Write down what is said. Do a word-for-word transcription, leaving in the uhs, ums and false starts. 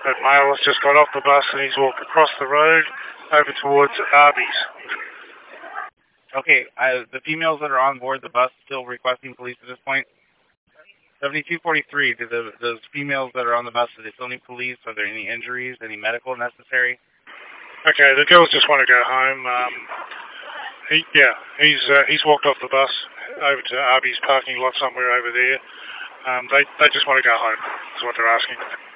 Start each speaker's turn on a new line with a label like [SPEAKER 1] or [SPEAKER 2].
[SPEAKER 1] That male has just got off the bus and he's walked across the road over towards Arby's.
[SPEAKER 2] Okay, I, the females that are on board the bus still requesting police at this point? seventy-two forty-three, do the, those females that are on the bus, do they still need police? Are there any injuries, any medical necessary?
[SPEAKER 1] Okay, the girls just want to go home. Um, he, yeah, he's uh, he's walked off the bus over to Arby's parking lot somewhere over there. Um, they, they just want to go home, is what they're asking.